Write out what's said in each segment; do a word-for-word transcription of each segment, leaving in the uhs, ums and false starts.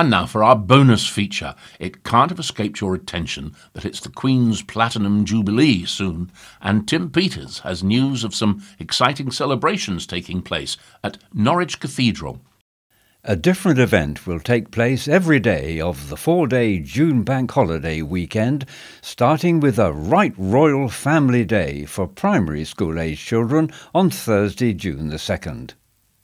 And now for our bonus feature. It can't have escaped your attention that it's the Queen's Platinum Jubilee soon, and Tim Peters has news of some exciting celebrations taking place at Norwich Cathedral. A different event will take place every day of the four-day June Bank Holiday weekend, starting with a Right Royal Family Day for primary school-aged children on Thursday, June the second.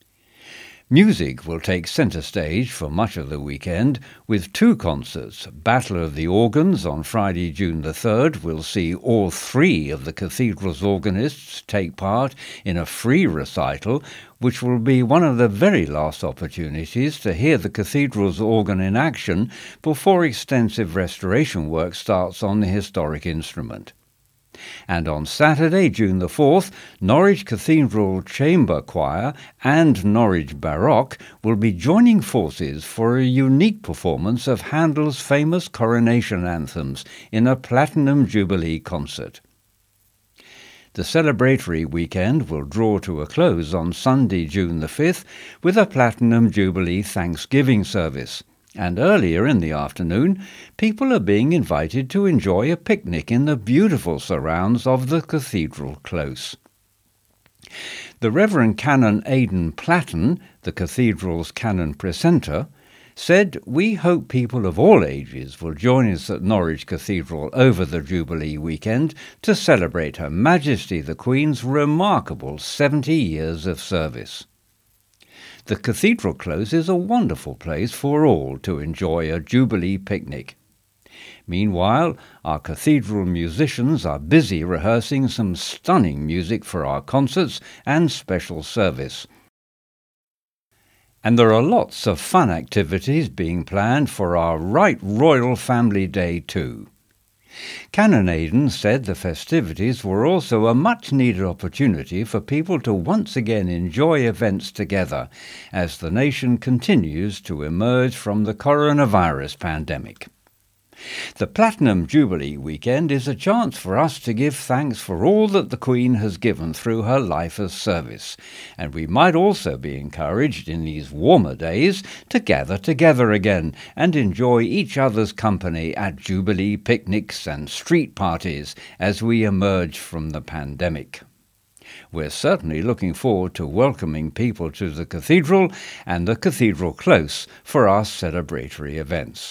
Music will take centre stage for much of the weekend, with two concerts. Battle of the Organs on Friday, June the third will see all three of the cathedral's organists take part in a free recital, which will be one of the very last opportunities to hear the cathedral's organ in action before extensive restoration work starts on the historic instrument. And on Saturday, June the fourth, Norwich Cathedral Chamber Choir and Norwich Baroque will be joining forces for a unique performance of Handel's famous coronation anthems in a Platinum Jubilee concert. The celebratory weekend will draw to a close on Sunday, June the fifth, with a Platinum Jubilee Thanksgiving service. And earlier in the afternoon, people are being invited to enjoy a picnic in the beautiful surrounds of the Cathedral Close. The Reverend Canon Aidan Platten, the Cathedral's Canon Precentor, said, "We hope people of all ages will join us at Norwich Cathedral over the Jubilee weekend to celebrate Her Majesty the Queen's remarkable seventy years of service." The Cathedral Close is a wonderful place for all to enjoy a Jubilee picnic. Meanwhile, our cathedral musicians are busy rehearsing some stunning music for our concerts and special service. And there are lots of fun activities being planned for our Right Royal Family Day too. Canon Aidan said the festivities were also a much-needed opportunity for people to once again enjoy events together as the nation continues to emerge from the coronavirus pandemic. The Platinum Jubilee weekend is a chance for us to give thanks for all that the Queen has given through her life of service, and we might also be encouraged in these warmer days to gather together again and enjoy each other's company at Jubilee picnics and street parties as we emerge from the pandemic. We're certainly looking forward to welcoming people to the Cathedral and the Cathedral Close for our celebratory events.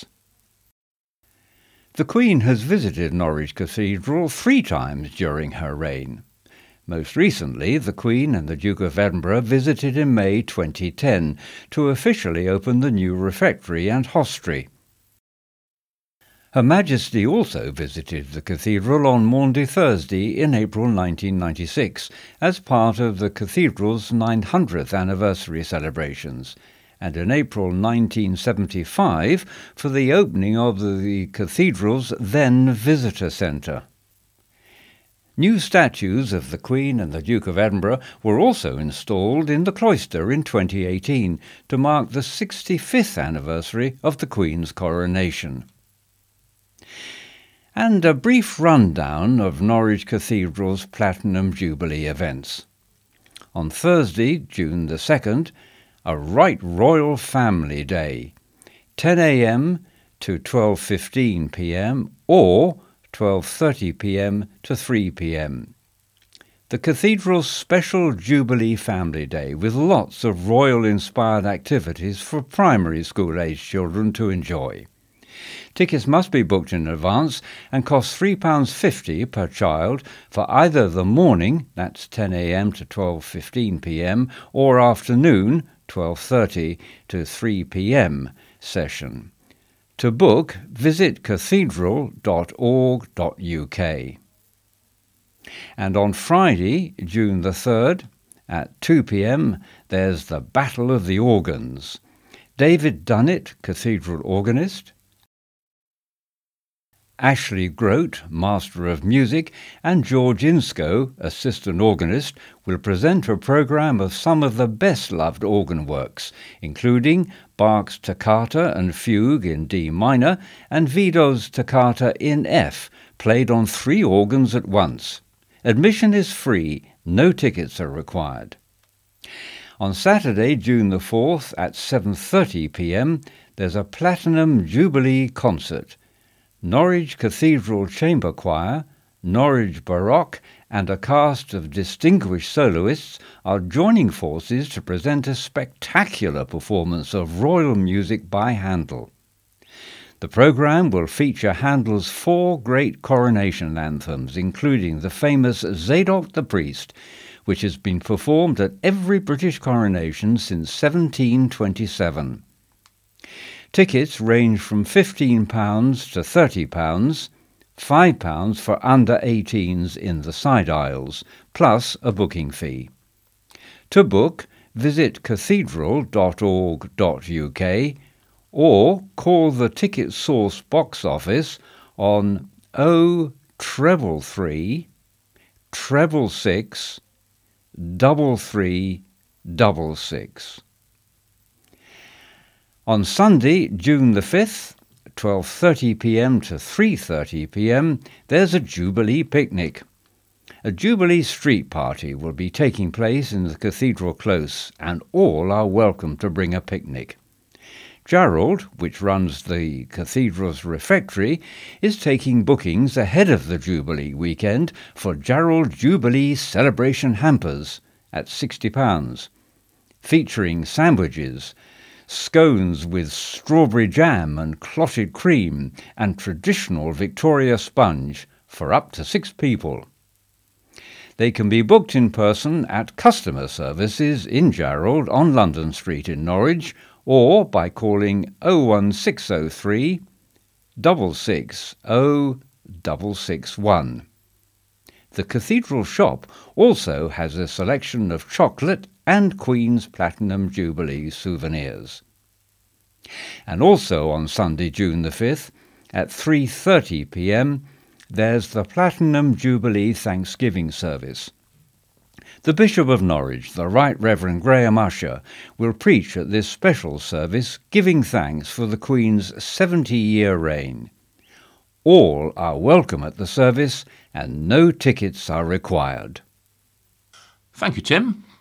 The Queen has visited Norwich Cathedral three times during her reign. Most recently, the Queen and the Duke of Edinburgh visited in May twenty ten to officially open the new refectory and hostelry. Her Majesty also visited the cathedral on Maundy Thursday in April nineteen ninety-six as part of the cathedral's nine hundredth anniversary celebrations, and in April nineteen seventy-five for the opening of the cathedral's then visitor centre. New statues of the Queen and the Duke of Edinburgh were also installed in the cloister in twenty eighteen to mark the sixty-fifth anniversary of the Queen's coronation. And a brief rundown of Norwich Cathedral's Platinum Jubilee events. On Thursday, June the second, a Right Royal Family Day, ten a m to twelve fifteen p m or twelve thirty p m to three p m. The Cathedral's special Jubilee Family Day with lots of royal-inspired activities for primary school-aged children to enjoy. Tickets must be booked in advance and cost three pounds fifty per child for either the morning, that's ten a m to twelve fifteen p m, or afternoon, twelve thirty to three p m session. To book, visit cathedral dot org dot u k. And on Friday, June the third, at two p m, there's the Battle of the Organs. David Dunnett, cathedral organist, Ashley Grote, Master of Music, and George Inscoe, Assistant Organist, will present a programme of some of the best-loved organ works, including Bach's Toccata and Fugue in D minor and Wido's Toccata in F, played on three organs at once. Admission is free, no tickets are required. On Saturday, June the fourth, at seven thirty p m, there's a Platinum Jubilee concert. Norwich Cathedral Chamber Choir, Norwich Baroque and a cast of distinguished soloists are joining forces to present a spectacular performance of royal music by Handel. The programme will feature Handel's four great coronation anthems, including the famous Zadok the Priest, which has been performed at every British coronation since seventeen twenty-seven. Tickets range from fifteen pounds to thirty pounds, five pounds for under eighteens in the side aisles, plus a booking fee. To book, visit cathedral dot org dot U K or call the Ticket Source box office on oh treble three, treble six, double three, double six. On Sunday, June the fifth, twelve thirty p m to three thirty p m, there's a Jubilee picnic. A Jubilee street party will be taking place in the Cathedral Close, and all are welcome to bring a picnic. Gerald, which runs the Cathedral's refectory, is taking bookings ahead of the Jubilee weekend for Gerald Jubilee Celebration Hampers at sixty pounds, featuring sandwiches, scones with strawberry jam and clotted cream, and traditional Victoria sponge for up to six people. They can be booked in person at customer services in Gerald on London Street in Norwich, or by calling oh one six oh three, six six oh, six six one. The Cathedral shop also has a selection of chocolate and Queen's Platinum Jubilee souvenirs. And also on Sunday, June the fifth, at three thirty p m, there's the Platinum Jubilee Thanksgiving service. The Bishop of Norwich, the Right Reverend Graham Usher, will preach at this special service, giving thanks for the Queen's seventy-year reign. All are welcome at the service, and no tickets are required. Thank you, Tim.